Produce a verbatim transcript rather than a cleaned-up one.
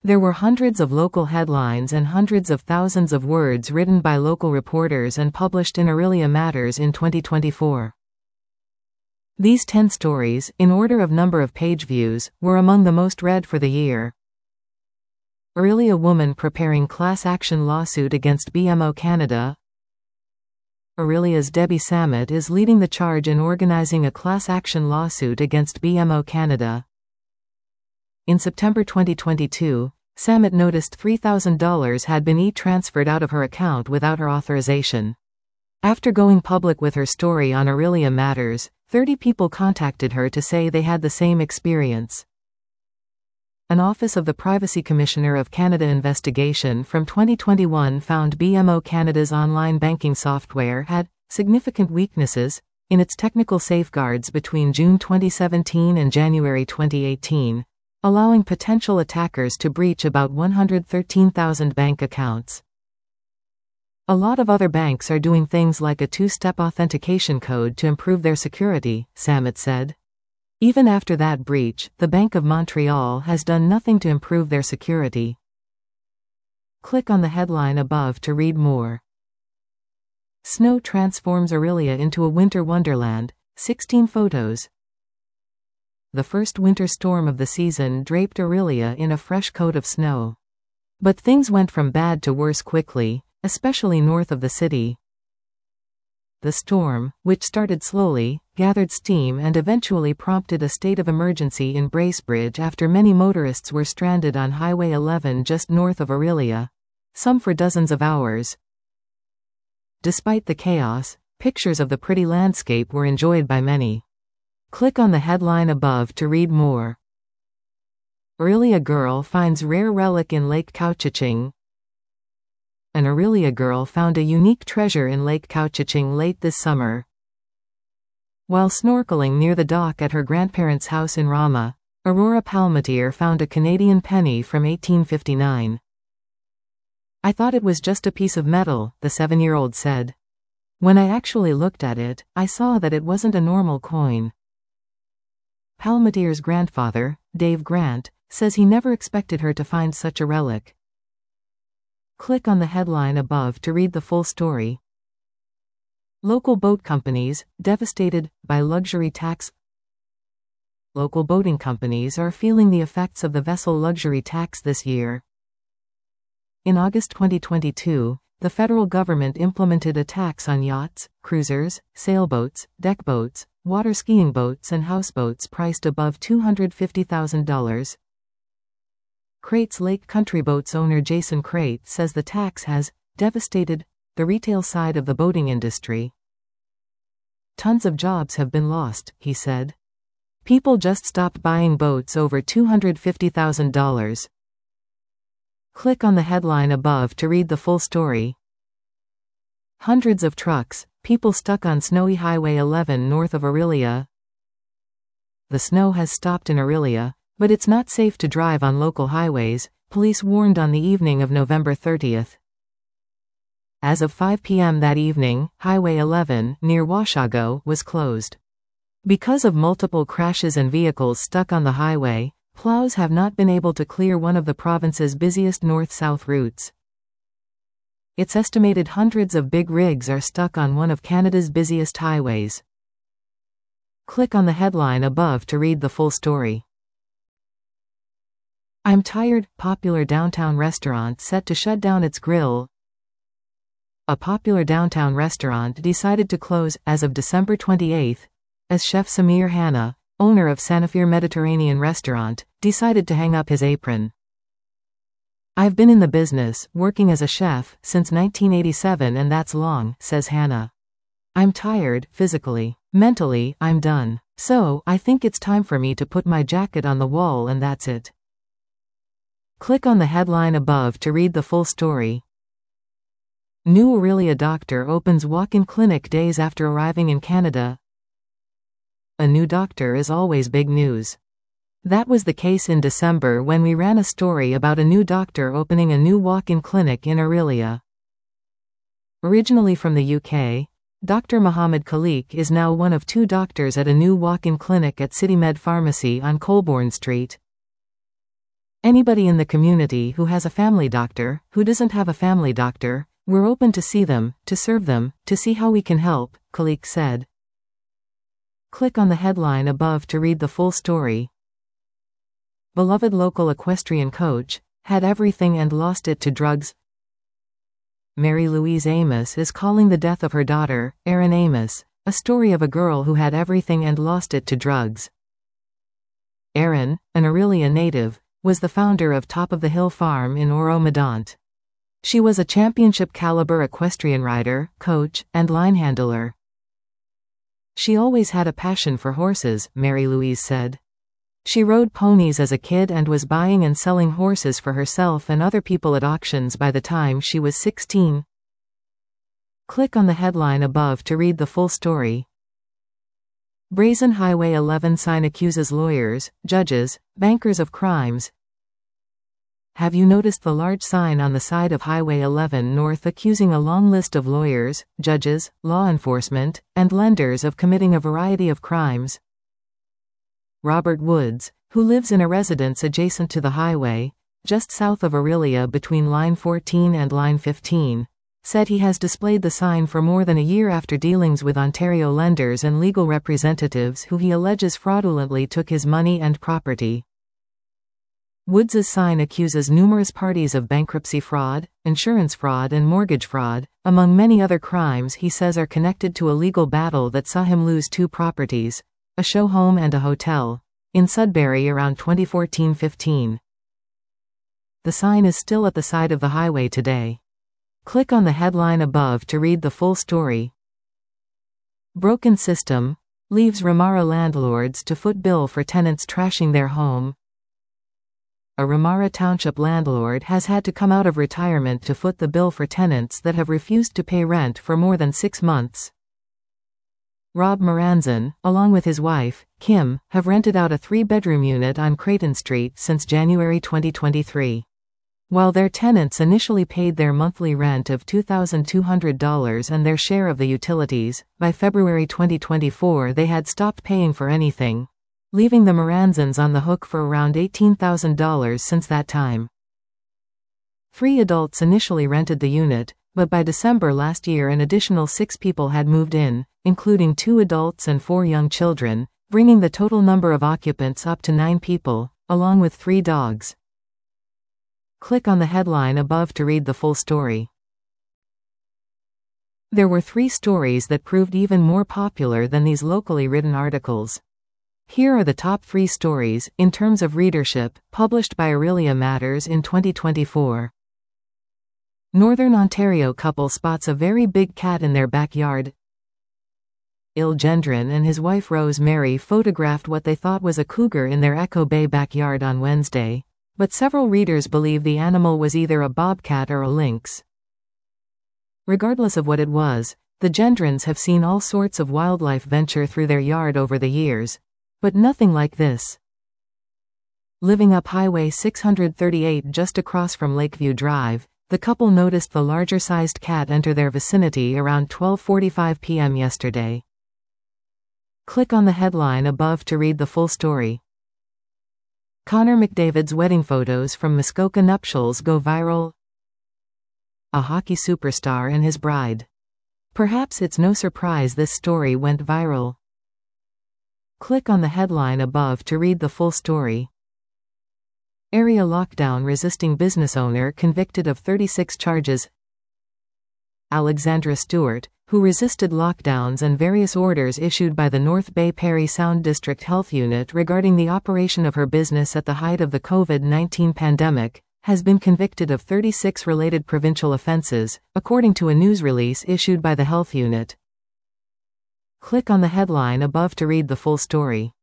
There were hundreds of local headlines and hundreds of thousands of words written by local reporters and published in Aurelia Matters in twenty twenty-four. These ten stories, in order of number of page views, were among the most read for the year. Aurelia woman preparing class action lawsuit against B M O Canada. Aurelia's Debbie Samet is leading the charge in organizing a class action lawsuit against B M O Canada. In September twenty twenty-two, Samet noticed three thousand dollars had been e-transferred out of her account without her authorization. After going public with her story on Aurelia Matters, thirty people contacted her to say they had the same experience. An Office of the Privacy Commissioner of Canada investigation from twenty twenty-one found B M O Canada's online banking software had significant weaknesses in its technical safeguards between June twenty seventeen and January twenty eighteen. Allowing potential attackers to breach about one hundred thirteen thousand bank accounts. A lot of other banks are doing things like a two-step authentication code to improve their security, Samet said. Even after that breach, the Bank of Montreal has done nothing to improve their security. Click on the headline above to read more. Snow transforms Aurelia into a winter wonderland, sixteen photos. The first winter storm of the season draped Aurelia in a fresh coat of snow. But things went from bad to worse quickly, especially north of the city. The storm, which started slowly, gathered steam and eventually prompted a state of emergency in Bracebridge after many motorists were stranded on Highway eleven just north of Aurelia, some for dozens of hours. Despite the chaos, pictures of the pretty landscape were enjoyed by many. Click on the headline above to read more. Aurelia girl finds rare relic in Lake Couchiching. An Aurelia girl found a unique treasure in Lake Couchiching late this summer. While snorkeling near the dock at her grandparents' house in Rama, Aurora Palmatier found a Canadian penny from eighteen fifty-nine. I thought it was just a piece of metal, the seven-year-old said. When I actually looked at it, I saw that it wasn't a normal coin. Palmatier's grandfather, Dave Grant, says he never expected her to find such a relic. Click on the headline above to read the full story. Local boat companies, devastated by luxury tax. Local boating companies are feeling the effects of the vessel luxury tax this year. In August twenty twenty-two, the federal government implemented a tax on yachts, cruisers, sailboats, deckboats, water skiing boats and houseboats priced above two hundred fifty thousand dollars. Crates Lake Country Boats owner Jason Crate says the tax has devastated the retail side of the boating industry. Tons of jobs have been lost, he said. People just stopped buying boats over two hundred fifty thousand dollars. Click on the headline above to read the full story. Hundreds of trucks, people stuck on snowy Highway eleven north of Aurelia. The snow has stopped in Aurelia, but it's not safe to drive on local highways, police warned on the evening of November thirtieth. As of five p m that evening, Highway eleven, near Washago, was closed. Because of multiple crashes and vehicles stuck on the highway, plows have not been able to clear one of the province's busiest north-south routes. It's estimated hundreds of big rigs are stuck on one of Canada's busiest highways. Click on the headline above to read the full story. I'm tired, popular downtown restaurant set to shut down its grill. A popular downtown restaurant decided to close as of December twenty-eighth, as Chef Samir Hanna, owner of Sanafir Mediterranean Restaurant, decided to hang up his apron. I've been in the business, working as a chef, since nineteen eighty-seven and that's long, says Hanna. I'm tired, physically. Mentally, I'm done. So, I think it's time for me to put my jacket on the wall and that's it. Click on the headline above to read the full story. New Aurelia doctor opens walk-in clinic days after arriving in Canada. A new doctor is always big news. That was the case in December when we ran a story about a new doctor opening a new walk-in clinic in Aurelia. Originally from the U K, Doctor Mohammed Khalik is now one of two doctors at a new walk-in clinic at CityMed Pharmacy on Colborne Street. Anybody in the community who has a family doctor, who doesn't have a family doctor, we're open to see them, to serve them, to see how we can help, Kulik said. Click on the headline above to read the full story. Beloved local equestrian coach, had everything and lost it to drugs. Mary Louise Amos is calling the death of her daughter, Erin Amos, a story of a girl who had everything and lost it to drugs. Erin, an Orillia native, was the founder of Top of the Hill Farm in Oro-Medonte. She was a championship-caliber equestrian rider, coach, and line handler. She always had a passion for horses, Mary Louise said. She rode ponies as a kid and was buying and selling horses for herself and other people at auctions by the time she was sixteen. Click on the headline above to read the full story. Brazen Highway eleven sign accuses lawyers, judges, bankers of crimes. Have you noticed the large sign on the side of Highway eleven North accusing a long list of lawyers, judges, law enforcement, and lenders of committing a variety of crimes? Robert Woods, who lives in a residence adjacent to the highway, just south of Orillia between line fourteen and line fifteen, said he has displayed the sign for more than a year after dealings with Ontario lenders and legal representatives who he alleges fraudulently took his money and property. Woods's sign accuses numerous parties of bankruptcy fraud, insurance fraud and mortgage fraud, among many other crimes he says are connected to a legal battle that saw him lose two properties, a show home and a hotel, in Sudbury around twenty fourteen fifteen. The sign is still at the side of the highway today. Click on the headline above to read the full story. Broken system leaves Ramara landlords to foot bill for tenants trashing their home. A Ramara Township landlord has had to come out of retirement to foot the bill for tenants that have refused to pay rent for more than six months. Rob Moranzan, along with his wife, Kim, have rented out a three-bedroom unit on Creighton Street since January twenty twenty-three. While their tenants initially paid their monthly rent of two thousand two hundred dollars and their share of the utilities, by February twenty twenty-four they had stopped paying for anything, leaving the Moranzans on the hook for around eighteen thousand dollars since that time. Three adults initially rented the unit, but by December last year an additional six people had moved in, including two adults and four young children, bringing the total number of occupants up to nine people, along with three dogs. Click on the headline above to read the full story. There were three stories that proved even more popular than these locally written articles. Here are the top three stories, in terms of readership, published by Orillia Matters in twenty twenty-four. Northern Ontario couple spots a very big cat in their backyard. Il Gendron and his wife Rose Mary photographed what they thought was a cougar in their Echo Bay backyard on Wednesday, but several readers believe the animal was either a bobcat or a lynx. Regardless of what it was, the Gendrons have seen all sorts of wildlife venture through their yard over the years, but nothing like this. Living up Highway six thirty-eight just across from Lakeview Drive, the couple noticed the larger-sized cat enter their vicinity around twelve forty-five p m yesterday. Click on the headline above to read the full story. Connor McDavid's wedding photos from Muskoka nuptials go viral. A hockey superstar and his bride. Perhaps it's no surprise this story went viral. Click on the headline above to read the full story. Area lockdown resisting business owner convicted of thirty-six charges. Alexandra Stewart, who resisted lockdowns and various orders issued by the North Bay Parry Sound District Health Unit regarding the operation of her business at the height of the COVID nineteen pandemic, has been convicted of thirty-six related provincial offences, according to a news release issued by the Health Unit. Click on the headline above to read the full story.